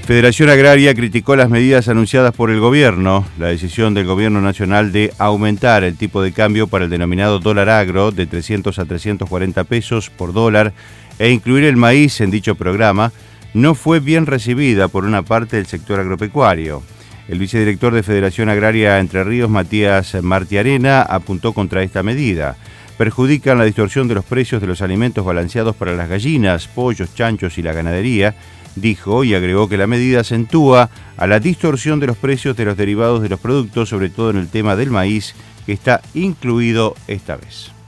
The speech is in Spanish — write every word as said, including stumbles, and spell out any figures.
Federación Agraria criticó las medidas anunciadas por el gobierno. La decisión del gobierno nacional de aumentar el tipo de cambio para el denominado dólar agro de trescientos a trescientos cuarenta pesos por dólar e incluir el maíz en dicho programa no fue bien recibida por una parte del sector agropecuario. El vicedirector de Federación Agraria Entre Ríos, Matías Martiarena, apuntó contra esta medida. Perjudican la distorsión de los precios de los alimentos balanceados para las gallinas, pollos, chanchos y la ganadería, dijo, y agregó que la medida acentúa a la distorsión de los precios de los derivados de los productos, sobre todo en el tema del maíz, que está incluido esta vez.